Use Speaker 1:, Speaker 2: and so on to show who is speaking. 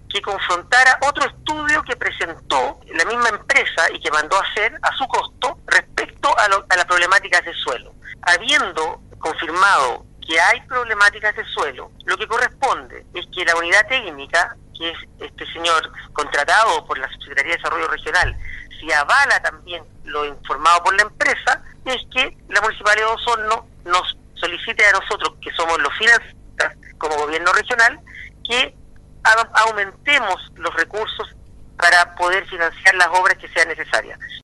Speaker 1: que confrontara otro estudio que presentó la misma empresa y que mandó a hacer a su costo respecto a las problemáticas de suelo. Habiendo confirmado que hay problemáticas de suelo, lo que corresponde es que la unidad técnica, que es este señor contratado por la Subsecretaría de Desarrollo Regional, si avala también lo informado por la empresa, es que la Municipalidad de Osorno nos solicite a nosotros, que somos los financistas como gobierno regional, que aumentemos los recursos para poder financiar las obras que sean necesarias.